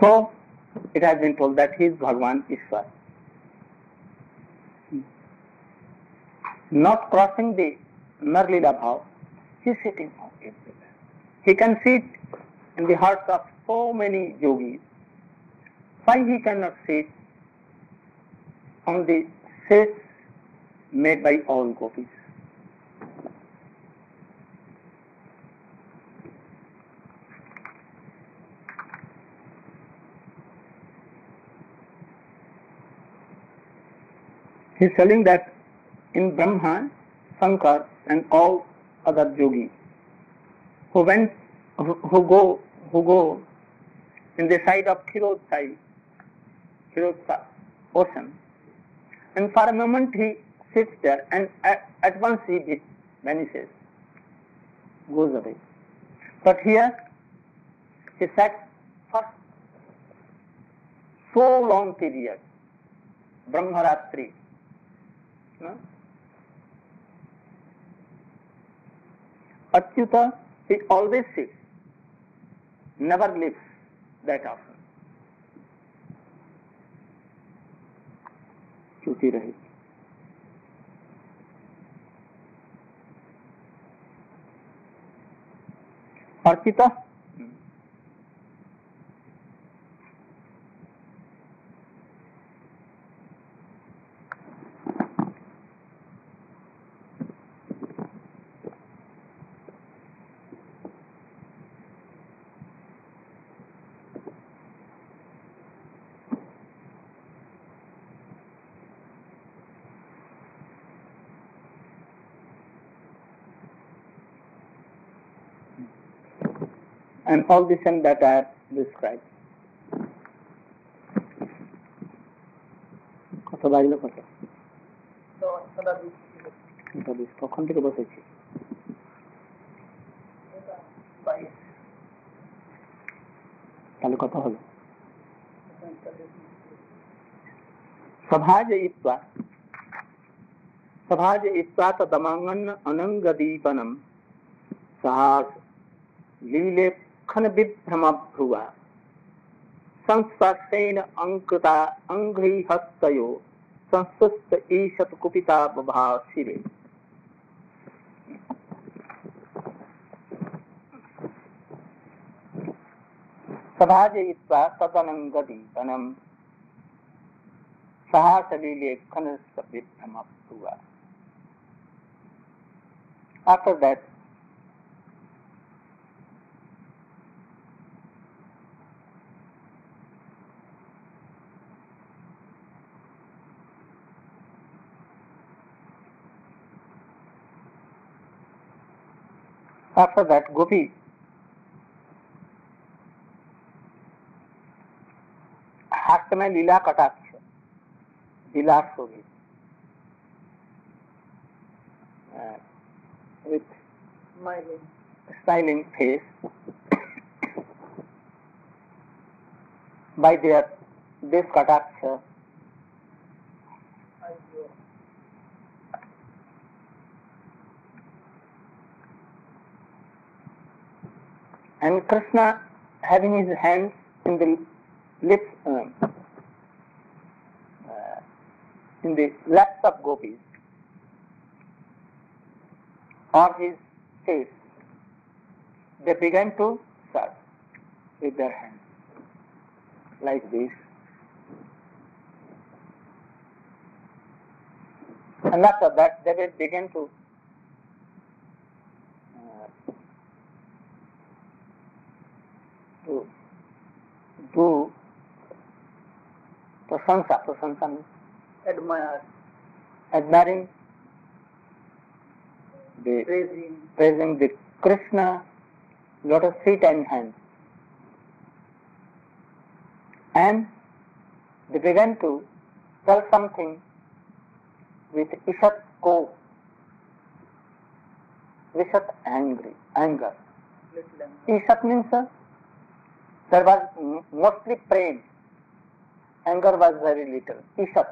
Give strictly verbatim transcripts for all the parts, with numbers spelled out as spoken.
So it has been told that he is Bhagavan Ishwar. Not crossing the Narlila Bhav, he is sitting everywhere. He can sit in the hearts of so many yogis. Why he cannot sit on the seats made by all gopis? He is telling that in Brahma, Shankar and all other yogis who went, who, who go, who go in the side of Khirodsai, Khirodsa ocean, and for a moment he sits there, and at, at once he vanishes, goes away. But here he sat for so long period, Brahmaratri. No? Achyuta, he always sits, never leaves that often. Chuti rahi. Archita, and all the same that I have described. কত বাজলো কত? কখন থেকে বসেছি? তাহলে কথা হলো সভাজ ইত্বা সভাজ ইত্বা তদমাঙ্গন অনঙ্গদীপনম সাহাস লীলে खन विभ्रम भ्रुवा संस्पर्शेन अंकृता अंघ्रि हस्तयो संस्तुष्ट ईशत कुपिता बभा शिवे. सभाजयित्वा तदनंगदीपनम सहासलीले खन विभ्रम भ्रुवा. After that, After that, Gopi हास्य में लीला कटाक्ष, विलास होगी, uh, with smiling, smiling face, by their this kataksha, and Krishna having his hands in the lips, uh, uh, in the laps of gopis, or his face, they began to serve with their hands, like this. And after that, they will begin to to do prasansa, prasansa means admire, admiring, the praising, praising the Krishna lotus feet and hands, and they began to tell something with Ishat ko, Ishat angry, anger. Ishat means uh, there was mostly praise, anger was very little. Ishat,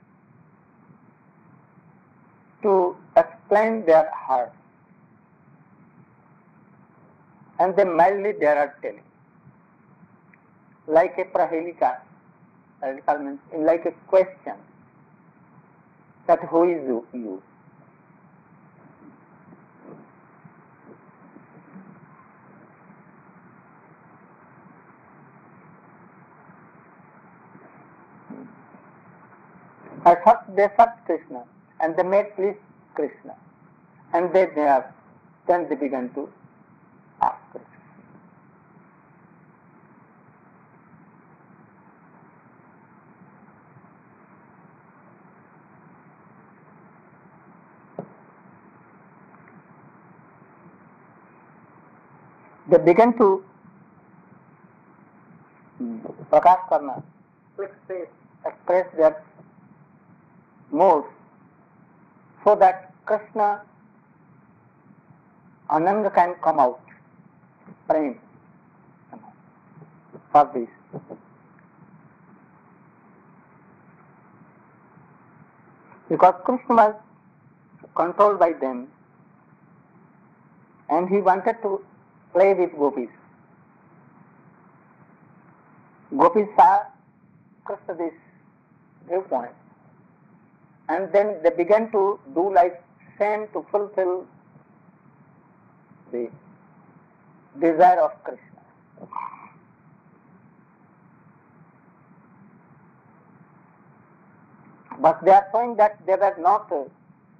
to explain their heart, and they mildly they are telling, like a prahelika, prahelika means like a question, that who is you? you? At first they searched Krishna and they made please Krishna, and then they have, then they began to ask Krishna. They began to prakash karna, to express, express their moods, so that Krishna Ananga can come out, praying for this. Because Krishna was controlled by them and he wanted to play with gopis. Gopis saw Krishna this viewpoint, and then they began to do like same to fulfill the desire of Krishna. But they are showing that they were not uh,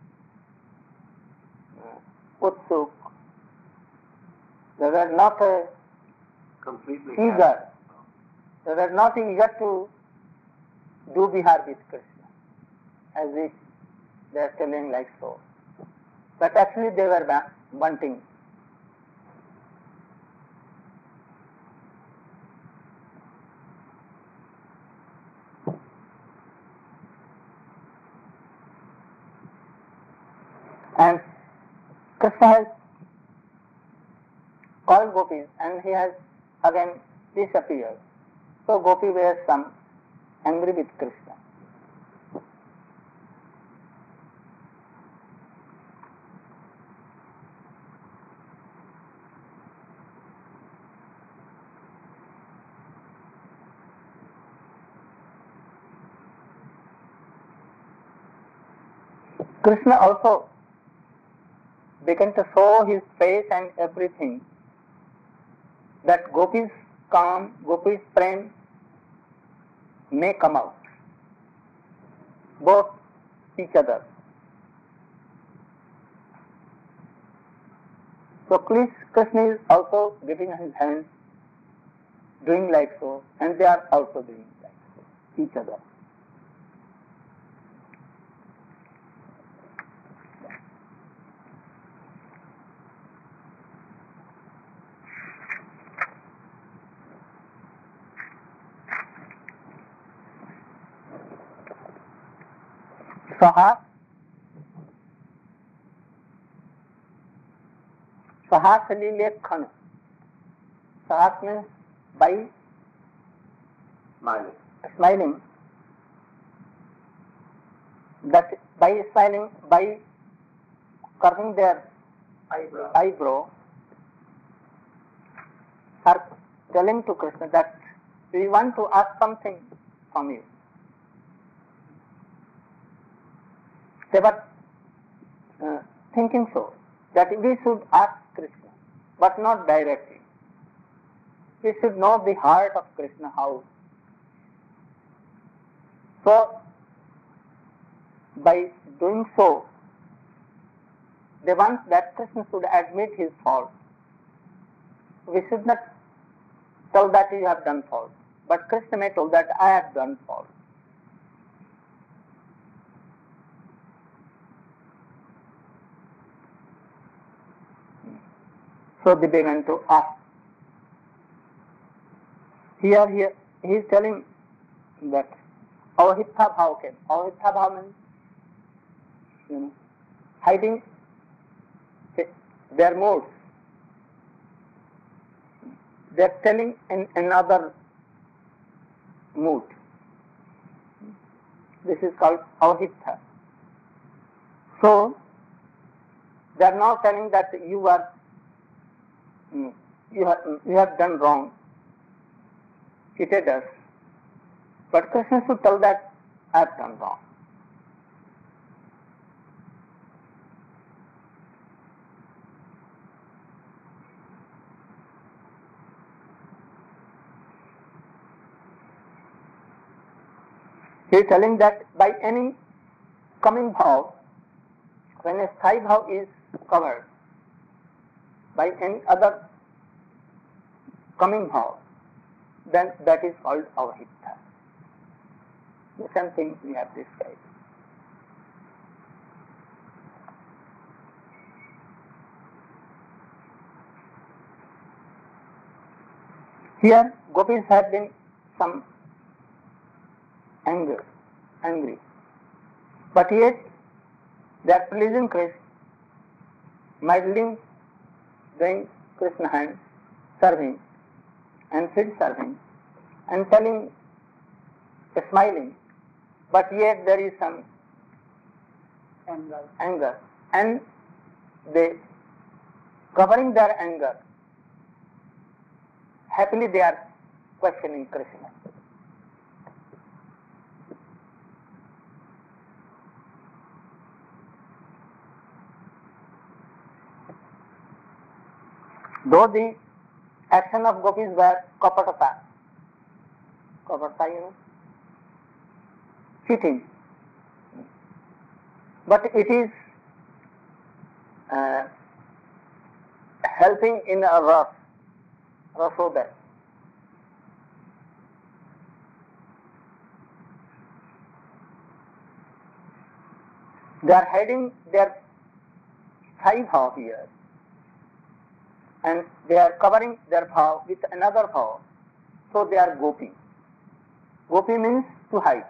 utsuk, they were not uh, completely eager, happy. they were not eager to do bihar with Krishna, as if they are telling like so. But actually they were ba- wanting. And Krishna has called gopis and he has again disappeared. So gopi were some angry with Krishna. Krishna also began to show his face and everything, that gopis calm, gopis prem may come out, both each other. So please, Krishna is also giving his hands, doing like so, and they are also doing like so, each other. Sahas, Sahas Lilekhan. Sahas means by Smiling. smiling. That by smiling, by curving their Eyebrow. eyebrow, are telling to Krishna that we want to ask something from you. They were uh, thinking so, that we should ask Krishna, but not directly. We should know the heart of Krishna, how. So, by doing so, they want that Krishna should admit his fault. We should not tell that you have done fault, but Krishna may tell that I have done fault. So they began to ask. Here, here, he is telling that avahitha bhav came. Avahitha bhav means, you know, hiding their moods. They are telling in another mood. This is called avahitha. So, they are now telling that you are, you have, you have done wrong. cheated us. But Krishna should tell that I have done wrong. He is telling that by any coming bhav, when a sthai bhav is covered by any other coming bhav, then that is called avahita. The same thing we have described. Here, gopis have been some anger, angry, but yet they are pleasing Krishna, mildly doing Krishna hand, serving and feet serving, and telling, smiling, but yet there is some anger, anger, and they covering their anger. Happily they are questioning Krishna. Though the action of gopis were kapatata, kapatata, you know, cheating, but it is uh, helping in a ras, rasoda. They are hiding their thigh bhav here, and they are covering their bhav with another bhav, so they are gopi. Gopi means to hide.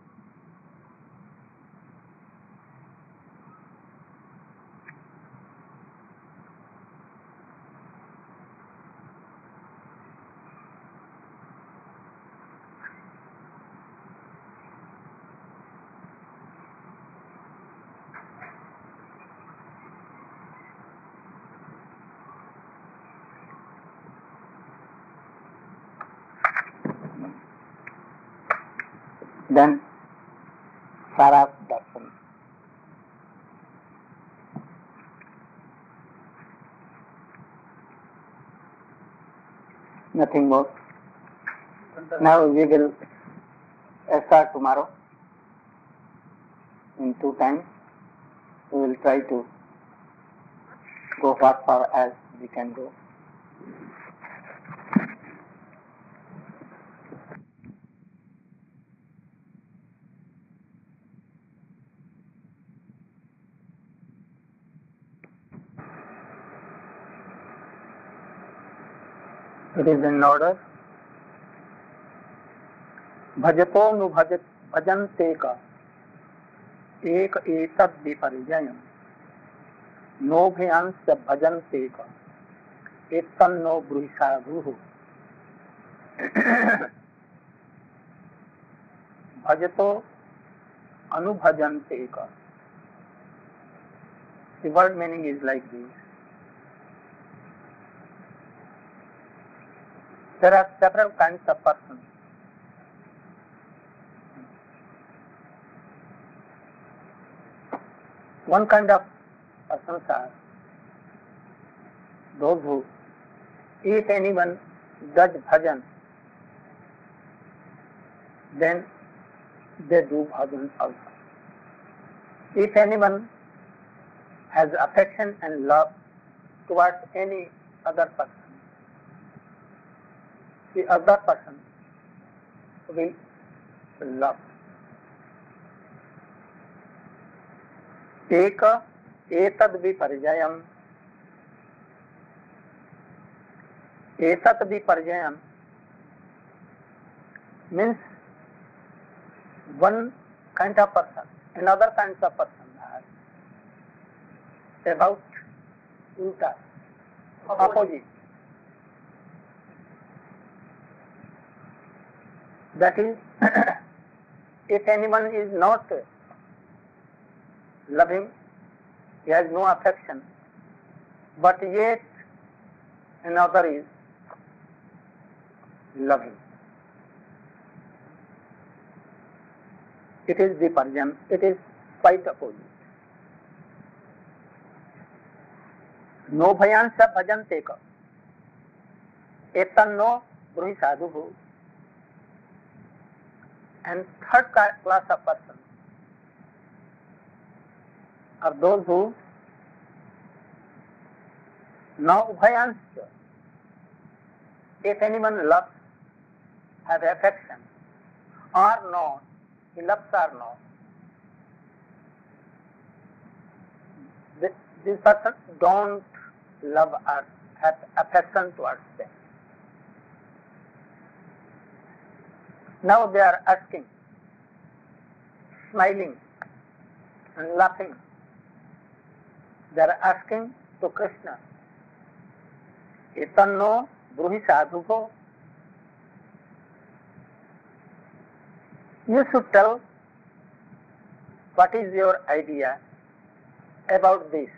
Then Saras Darshan. Nothing more. Now we will start tomorrow in two times. We will try to go as far as we can go. It is in order. भजतो नु भजत भजन्ते का एक एतद् विपर्ययम् नोभयांश भजन्ते का एतन्नो ब्रूहिषा ब्रूहि भजतो अनुभजन्ते का. The word meaning is like this. There are several kinds of persons. One kind of persons are those who, if anyone does bhajan, then they do bhajan also. If anyone has affection and love towards any other person, the other person will love. एक एतद् विपर्ययम् एतत् विपर्ययम् means one kind of person, another kind of person are about ulta, opposite. That is, if anyone is not loving, he has no affection, but yet another is loving. it is viparjan, it is quite opposite. No bhayansa bhajante ka etanno bruhi sadhu. And third class of person are those who no bhayansa, if anyone loves, have affection, or not, he loves or not, this, this person don't love or have affection towards them. Now they are asking, smiling and laughing. They are asking to Krishna, etanno bruhi sadhuko. You should tell what is your idea about this.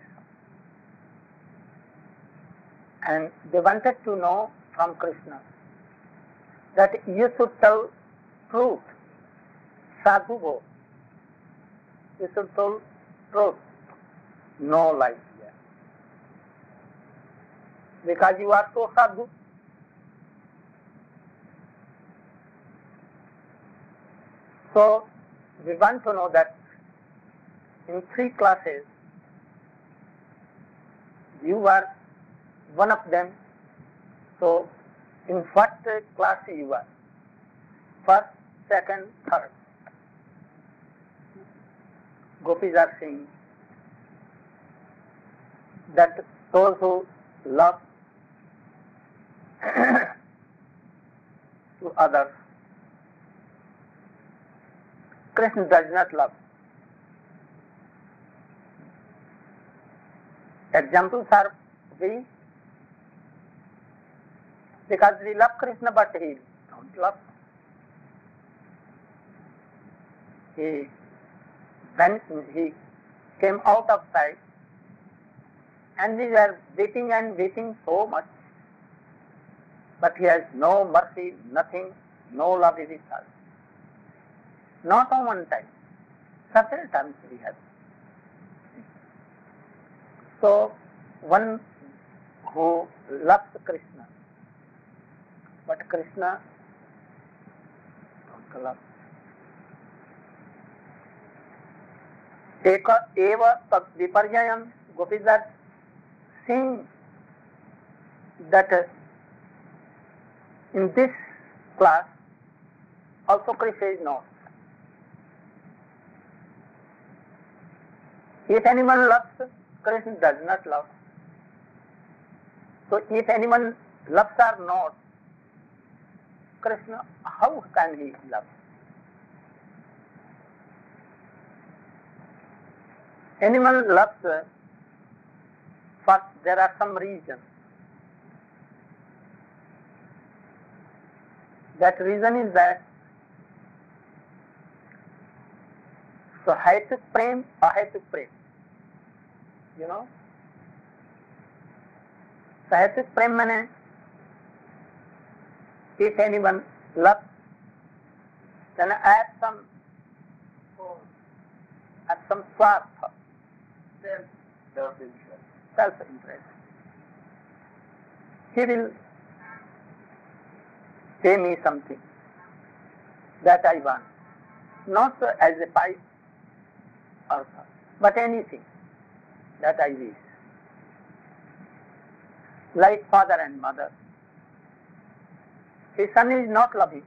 And they wanted to know from Krishna that you should tell truth, sadhuko. You should tell truth, no lie here. Because you are so sadhu. So we want to know that in three classes, you are one of them. So in what class you are? First, second, third. Gopis are saying that those who love to others, Krishna does not love. Examples are we, because we love Krishna but he don't love. He, when he came out of sight, and we were waiting and waiting so much, but he has no mercy, nothing, no love in his heart. Not on one time, several times we have. So one who loves Krishna, but Krishna don't love. Eka eva tad viparjayam. Gopis are saying that uh, in this class also Krishna is not. If anyone loves, Krishna does not love. So if anyone loves or not, Krishna, how can he love? Anyone loves, first there are some reasons. That reason is that so Hetu Prem, Ahetu Prem. You know? So Hetu Prem means if anyone loves, then add some add some swartha, self-interest. Self-interest. He will pay me something that I want, not as a pipe or but anything that I wish. Like father and mother. His son is not loving.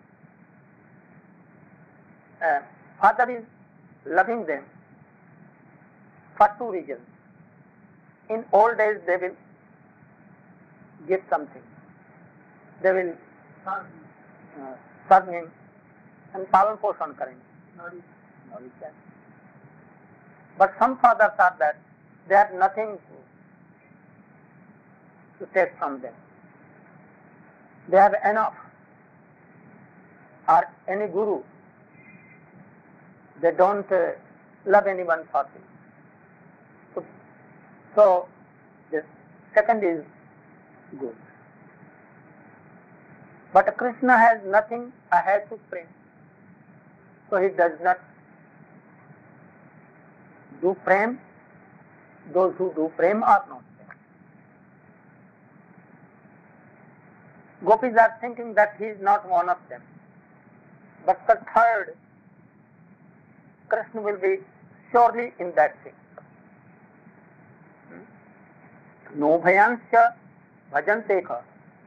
Uh, father is loving them for two reasons. In old days they will give something. They will uh, serve him and palan poshan karenge. But some fathers are that they have nothing to, to take from them. They have enough. Or any guru, they don't uh, love anyone for this. So, so the second is good. But Krishna has nothing ahead to pray. So he does not do prem, those who do prem or not. Gopis are thinking that he is not one of them. But the third, Krishna will be surely in that thing. No bhayansya bhajanteka.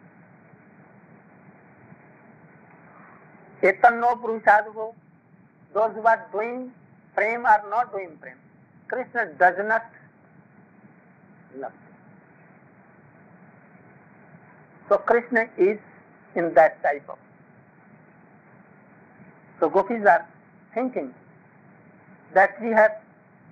Etanno purushadugo. Those who are doing prem are not doing prem. Krishna does not love. So Krishna is in that type of. So gopis are thinking that we have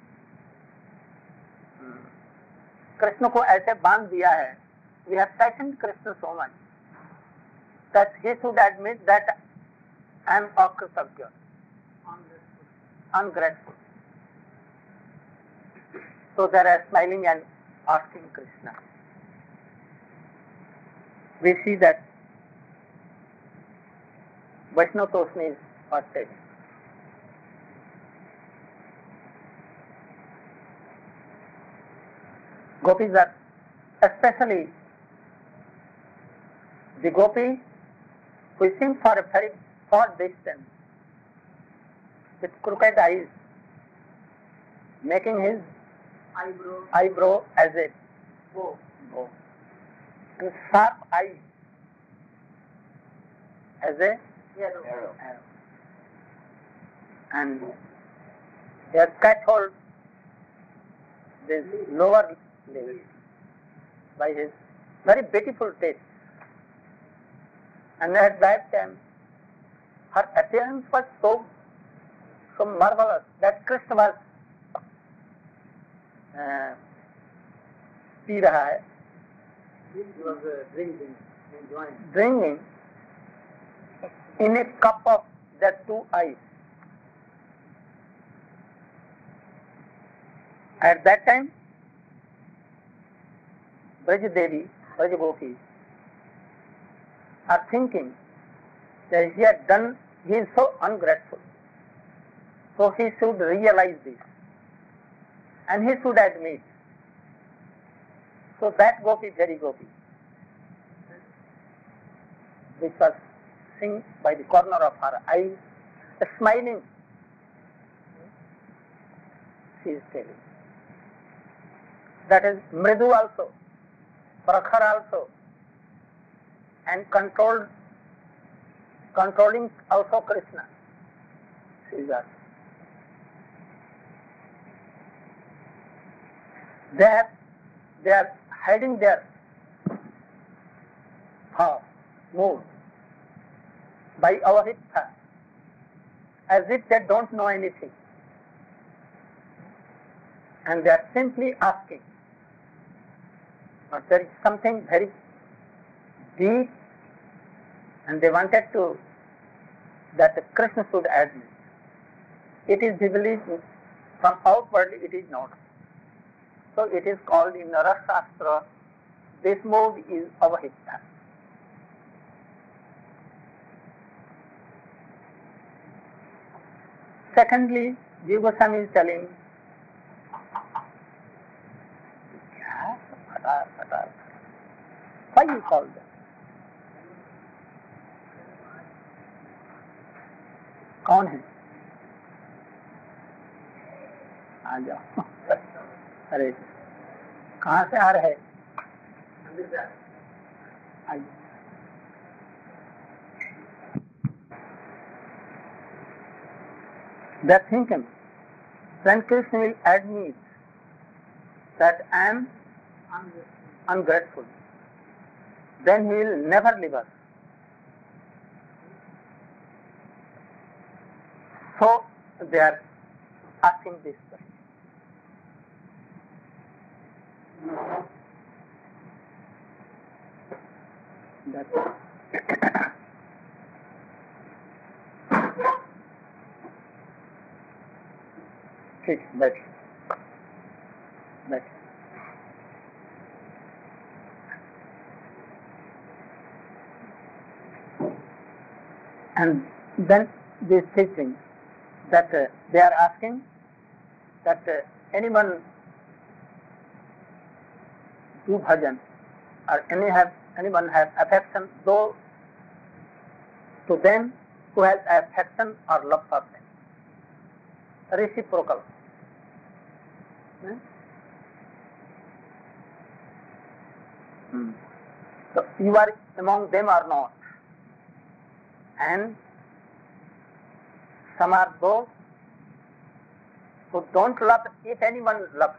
Krishna को ऐसे बांध दिया है, we have tightened Krishna so much that he should admit that I am akritagya, ungrateful. So they are smiling and asking Krishna. We see that Vaishnava Toshni is parted. Gopis are, especially the gopi who is seen for a very short distance with crooked eyes, making his Eyebrow. eyebrow as a Bow. bow, and sharp eye as a Arrow. arrow. And he has cut hold this lower lip by his very beautiful teeth. And at that time, her appearance was so, so marvelous that Krishna was uh, पी रहा है, He was uh, drinking, enjoying. drinking in a cup of the two eyes. At that time, Braj Devi, Braj Gopi are thinking that he had done, he is so ungrateful. So he should realize this and he should admit. So that Gopi, very Gopi, which was seen by the corner of her eye, smiling, she is telling. That is Mridu also, Prakhar also, and controlled, controlling also Krishna. She is also. They are, they are hiding their thought, mood by avahitha, as if they don't know anything. And they are simply asking. But there is something very deep, and they wanted to, that Krishna should admit. It is believed from outwardly it is not. So it is called in the Rasa Shastra, this mode is avahitha. Secondly, Jiva Goswami is telling, why you call them? कौन है? आ जाओ. अरे कहाँ से आ रहे? आइए. They are thinking, when Krishna will admit that I am ungrateful, then he will never leave us. So they are asking this question. That's ठीक, बैठ बैठ. And then this teaching that uh, they are asking that uh, anyone do bhajan or any have anyone have affection though to them who has affection or love for them. Reciprocal. Hmm? Hmm. So you are among them or not. And some are those who don't love if anyone loves.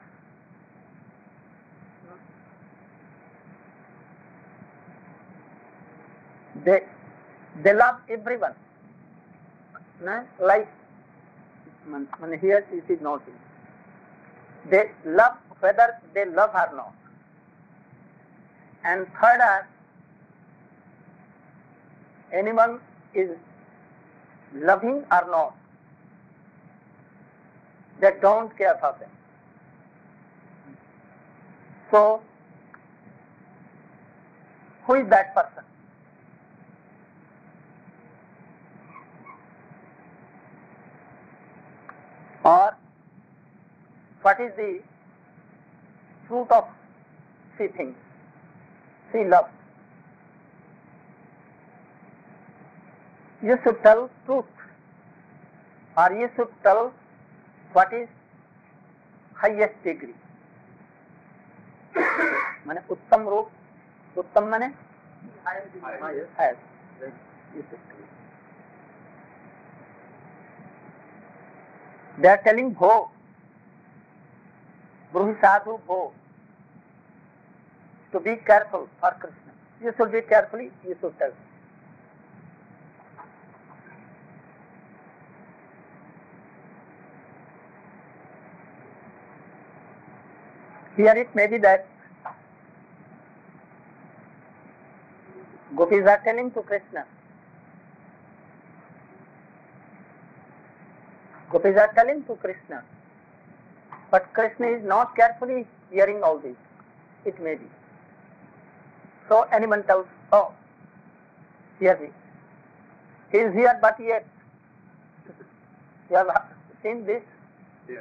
They they love everyone. No? Like when here it is not. They love whether they love or not. And third are anyone is loving or not. They don't care for them. So, who is that person? Or what is the fruit of she thinks, she loves? You should tell truth, or you should tell what is highest degree. माने उत्तम रूप, उत्तम माने highest. You should tell. They are telling bho, bruhi sadhu bho, to be careful for Krishna. You should be carefully, you should tell. Here it may be that gopis are telling to Krishna. Gopis are telling to Krishna. But Krishna is not carefully hearing all this. It may be. So anyone tells, oh, hear me. He is here but yet. You have seen this? Yes.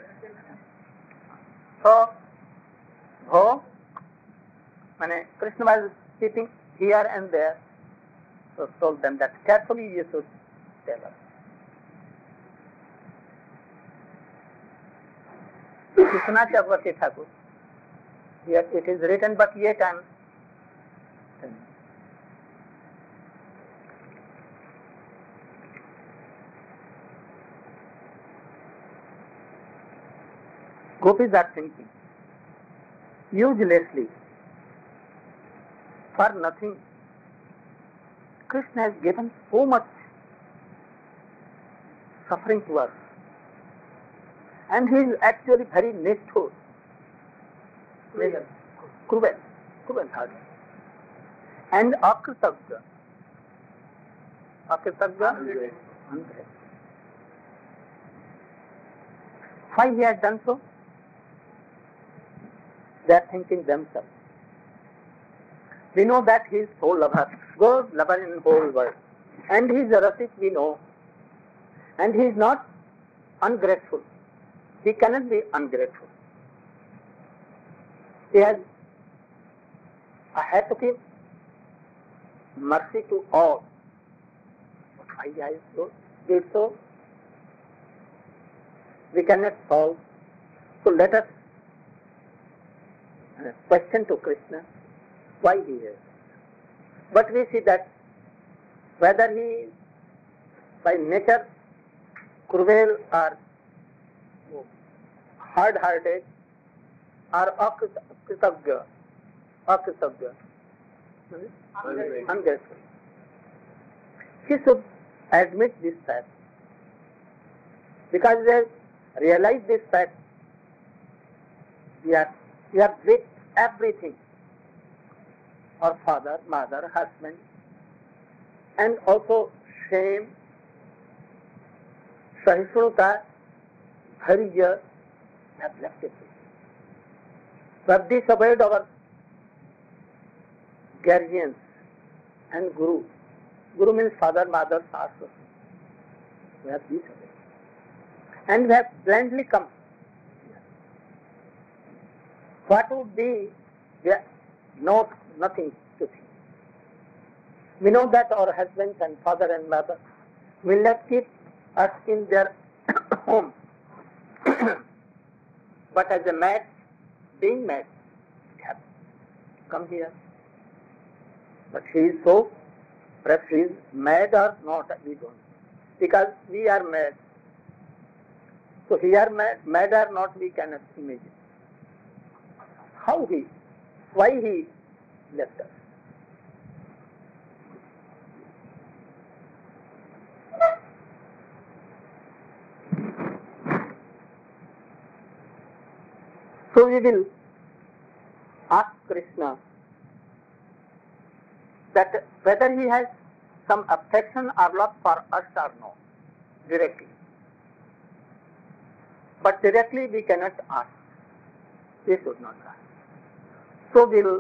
So, Bho, mane Krishna was sitting here and there, so told them that carefully you should tell us. Krishna Chakravarti Thakur, here it is written, but yet I am telling. Gopis are thinking, uselessly, for nothing. Krishna has given so much suffering to us. And he is actually very nichthur. Cruel. Cruel. Cruel heart. And akritagya. Akritagya? Ungrateful. Why he has done so? They are thinking themselves. We know that he is whole lover, God lover in the whole world. And he is a Rasik, we know. And he is not ungrateful. He cannot be ungrateful. He has a had to give mercy to all. But why he has so, did so? We cannot solve. So let us question to Krishna why he is. But we see that whether he is by nature cruel or hard-hearted or akritagya, akritagya, ungrateful. He should admit this fact. Because they realize this fact, we are We have with everything, our father, mother, husband, and also shame, sahisnuta, dharya, we have left it. We have disobeyed our guardians and guru. Guru means father, mother, sastra. We have disobeyed. And we have blindly come. what would be the not nothing to think. We know that our husbands and father and mother will not keep us in their home. But as a maid, being maid, it has come here. But she is so, perhaps she is mad or not, we don't know. Because we are mad. So he are mad, mad or not, we cannot imagine. How he, why he left us. So we will ask Krishna that whether he has some affection or love for us or not, directly. But directly we cannot ask. We should not ask. So we will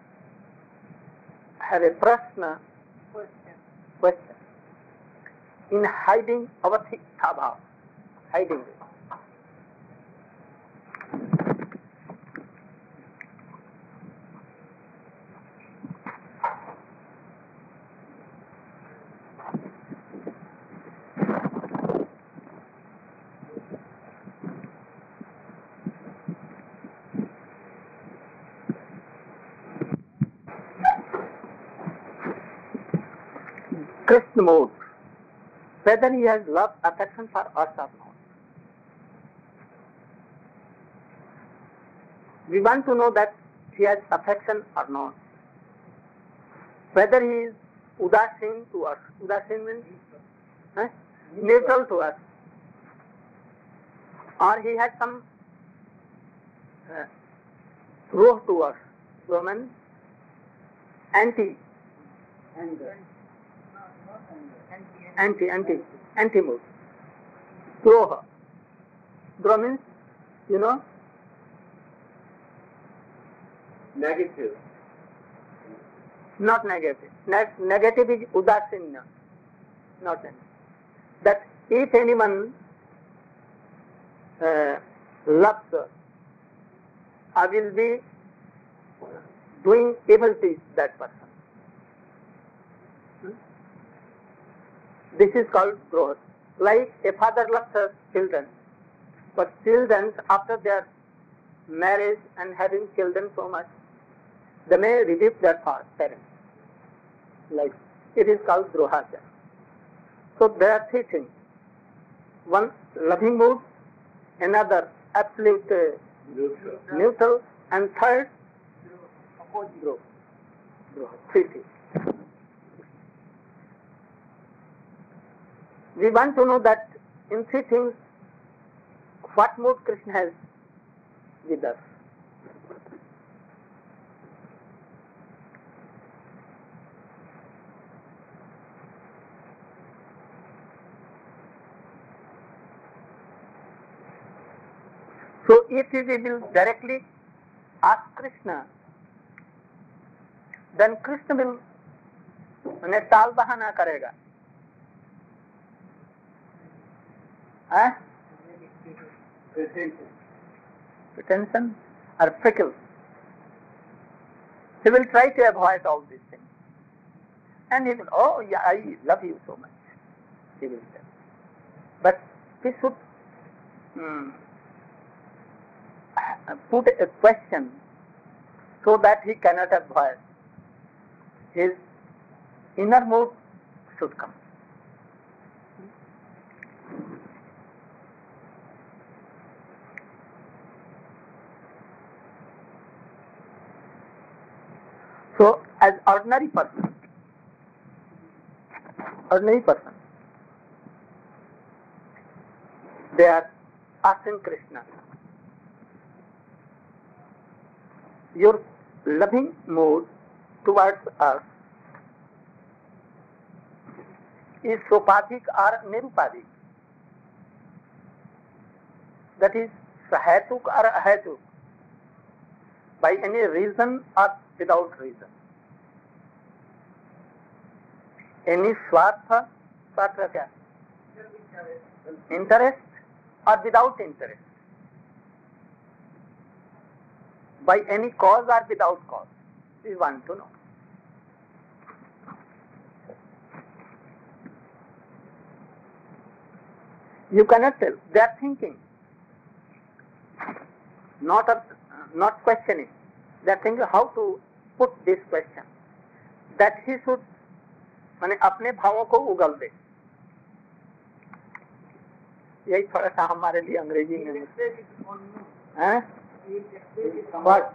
have a prashna, question, question in hiding our bhav, hiding it. Krishna mode, whether he has love, affection for us or not. We want to know that he has affection or not. Whether he is udasin to us. Udasin means eh? neutral to us. Or he has some uh, roh to us. Roman anti. Anger. Anti, anti, anti-mood. Droha. Droha means, you know, Negative. not negative. Ne- negative is udasinna. Not negative. That if anyone uh, loves her, I will be doing evil to that person. This is called growth. Like a father loves his children, but children after their marriage and having children so much, they may rebuke their parents. Like it is called drohaja. So there are three things. One, loving mood, another, absolute uh, Neutral. neutral, and third, droha. Droha. Three things. We want to know that in three things, what mood Krishna has with us. So if we will directly ask Krishna, then Krishna will उन्हें ताल बहाना करेगा. Huh? Pretension. Pretension or fickle. He will try to avoid all these things. And he will, oh yeah, I love you so much. He will say. But we should hmm, put a question so that he cannot avoid. His inner mood should come. So, as ordinary person, ordinary person, they are asking Krishna, your loving mood towards us is sopadhik or nirupadhik. That is, sahetuk or ahetuk, by any reason or without reason. Any swartha, swartha kya? Interest or without interest. by any cause or without cause. We want to know. You cannot tell. They are thinking, not a, not questioning. They are thinking how to put this question. That he should, माने अपने भावों को उगल दे. यही थोड़ा सा हमारे लिए अंग्रेजी में हैं? What?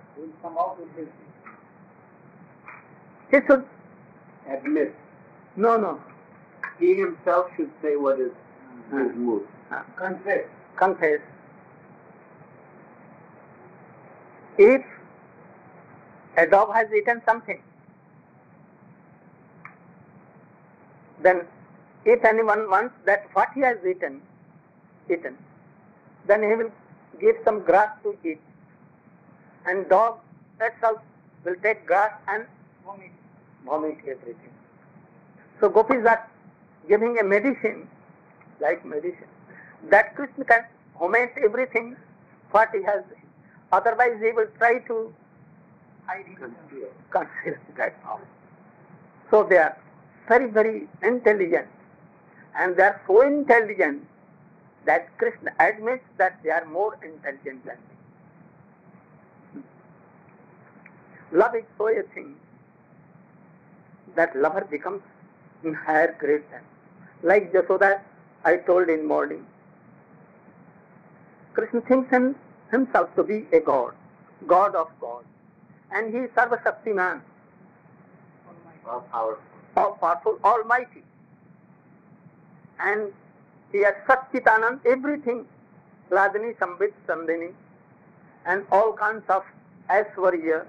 He should Admit. no no He himself should say what is his mood. confess confess. If a dog has eaten something, then if anyone wants that what he has eaten, eaten, then he will give some grass to eat, and dog itself will take grass and vomit, vomit everything. So gopis are giving a medicine, like medicine, that Krishna can vomit everything what he has. Otherwise he will try to conceal, conceal that out. So they are very, very intelligent, and they are so intelligent that Krishna admits that they are more intelligent than me. Love is so a thing that lover becomes in higher grade than. Like Jasoda, I told in morning, Krishna thinks him, himself to be a god, god of God, and he is Sarva Shaktiman, All powerful. all powerful, almighty, and he has Satchitanand, everything, Radhini, Sambit, Sandhini, and all kinds of Aishwarya,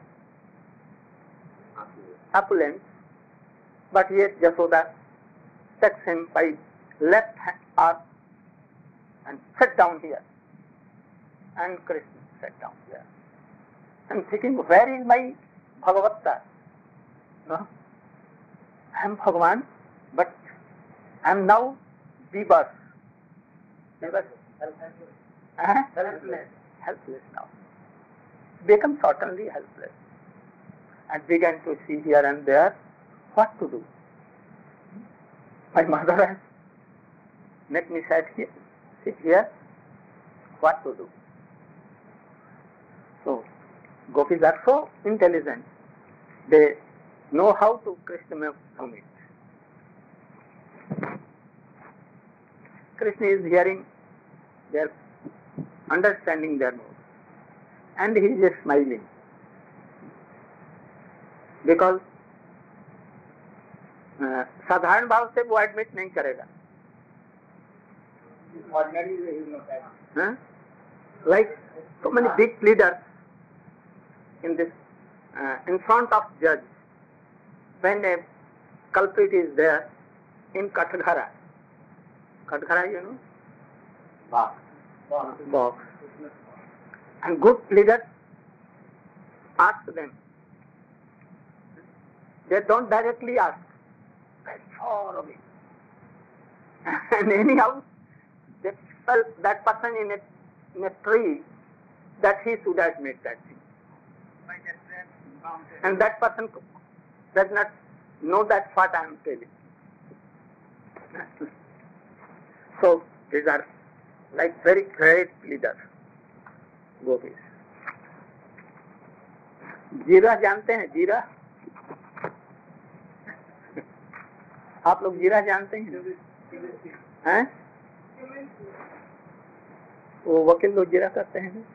opulence, but yet Jasoda takes him by left hand arm and sat down here, and Krishna sat down here, and thinking, where is my Bhagavatta? No? I am Bhagavan, but I am now Vibhas. Vibhas? Uh-huh. Helpless. Helpless now. Become certainly helpless. And began to see here and there what to do. My mother has let me sit here, sit here, what to do. So, gopis are so intelligent. They know how to Krishna vomit. Krishna is hearing their, understanding their mood, and he is smiling, because uh, साधारण भाव से वो admit नहीं करेगा. Ordinary way is not that. Huh? Like so many big leaders in this, uh, in front of judge, when a culprit is there in Katghara. Katghara, you know? Box. Box. And good leaders ask them. They don't directly ask. Very far away. And anyhow, they felt that person in a, in a tree, that he should admit that thing. And that person does not know that what I am telling. So these are like very great leaders, gopis. जीरा जानते हैं? जीरा? आप लोग जीरा जानते हैं? हैं? वो वकील लोग जीरा करते हैं?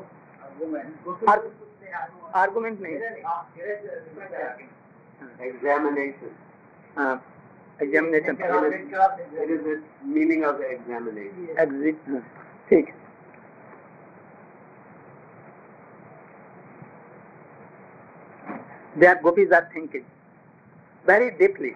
आर्गुमेंट नहीं. Examination. हाँ, examination. It is the meaning of the examination. Exit. ठीक. Their gopis are thinking very deeply.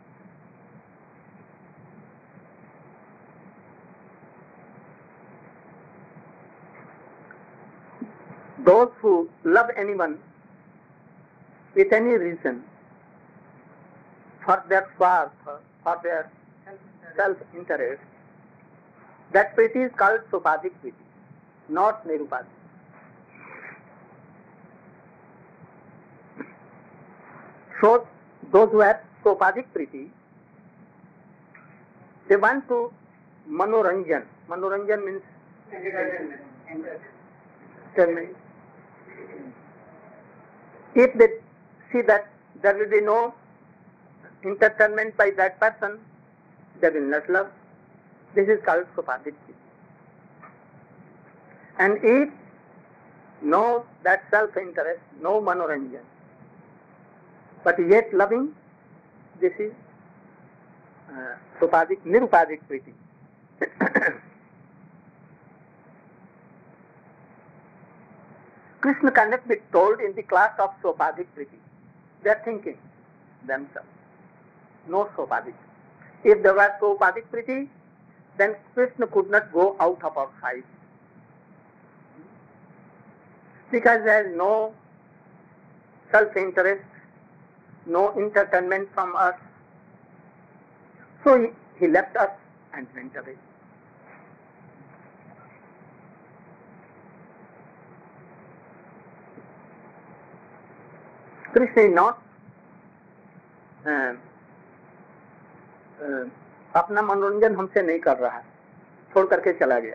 Those who love anyone with any reason, for their swarth, for their self-interest, that priti is called Supadik priti, not Nirupadik. So those who have sopadik priti, they want to manoranjan. Manoranjan means tell me. If they see that there will be no entertainment by that person, they will not love. This is called sopadik priti. And if no that self-interest, no manoranjan, but yet loving, this is uh, sopadik, nirupadik priti. Krishna cannot be told in the class of sopadik priti. They are thinking themselves. No sopadik. If there was sopadik priti, then Krishna could not go out of our sight. Because there is no self-interest, no entertainment from us. So he, he left us and went away. Krishna is not uh, uh, अपना मनोरंजन हमसे नहीं कर रहा है, छोड़ करके चला गया.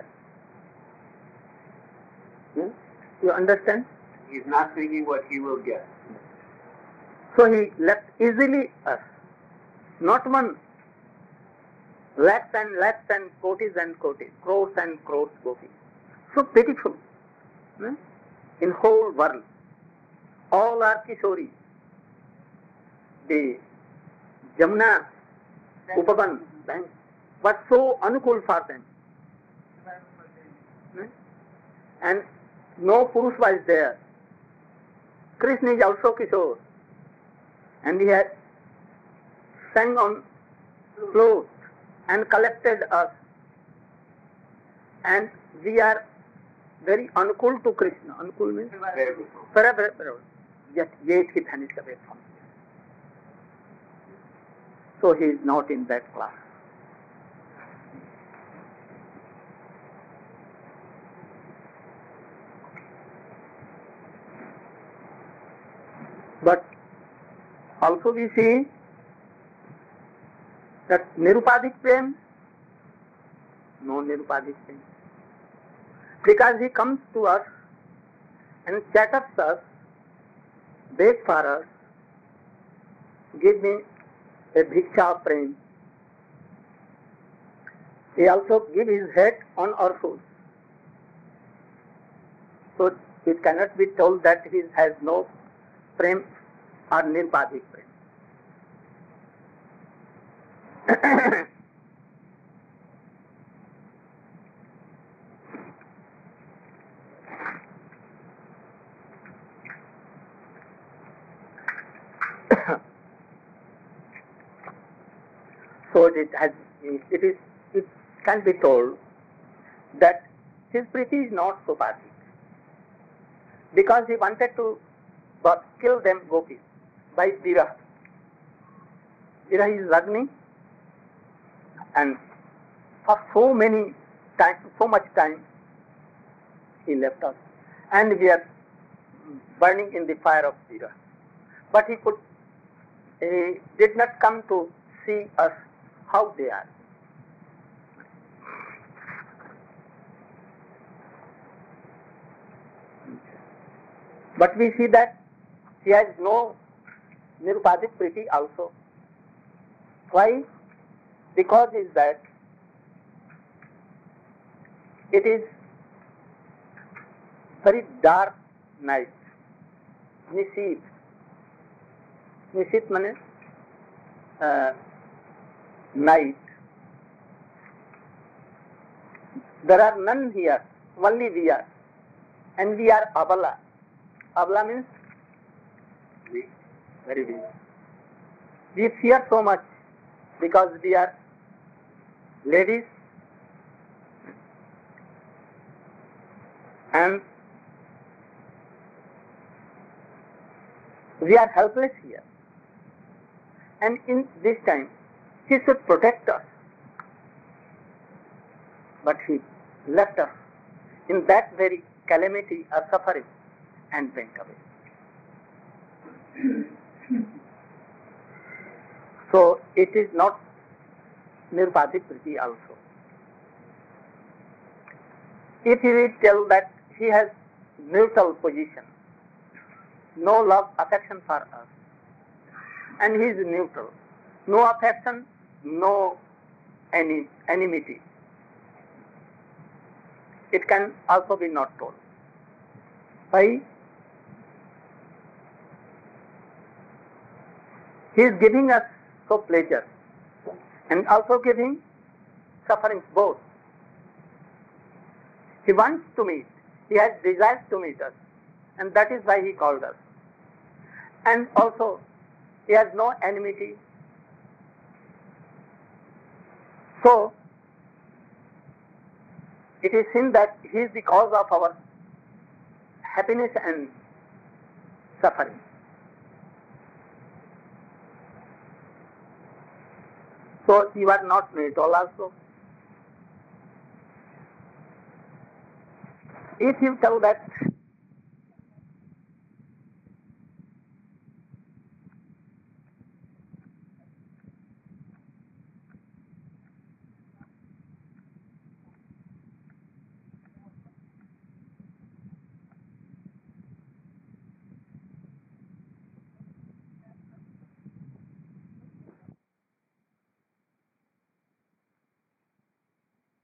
Hmm? You understand? He's not thinking what he will get. So he left easily us. Not one. Lakhs and lakhs and kotis and kotis, crores and crores gopis. So pitiful. Hmm? In whole world, all are Kishori. The Jamuna Upavan bank was so uncool for them. Hmm? And no Purush was there. Krishna is also Kishore. And he had sang on flute and collected us. And we are very uncool to Krishna. Uncool means? Forever. Forever. Yet, yet he vanished away from us. So he is not in that class. But also we see that nirupadik prem, no nirupadik prem. Because he comes to us and chatters us, begs for us, give me a bhiksha prem. He also gives his head on our food. So it cannot be told that he has no prem or nirupadik prem. So it has, it is, it can be told that his priti is not sopadik, because he wanted to but kill them gopis by Viraha. Viraha is Ragni, and for so many time, so much time, he left us, and we are burning in the fire of Viraha. But he could, he did not come to see us how they are. But we see that he has no nirupadik priti also. Why? Because is that it is very dark night. Nisit. Nisit means uh, night. There are none here, only we are. And we are abala. Abala means weak, very weak. We fear so much because we are ladies and we are helpless here. And in this time, he should protect us. But he left us in that very calamity or suffering and went away. So it is not nirupadi priti also. If he will tell that he has neutral position, no love, affection for us, and he is neutral, no affection, no any enmity, it can also be not told. Why? He is giving us so pleasure and also giving sufferings both. He wants to meet, he has desires to meet us, and that is why he called us. And also, he has no enmity. So, it is seen that he is the cause of our happiness and suffering. So, you are not neutral also. If you tell that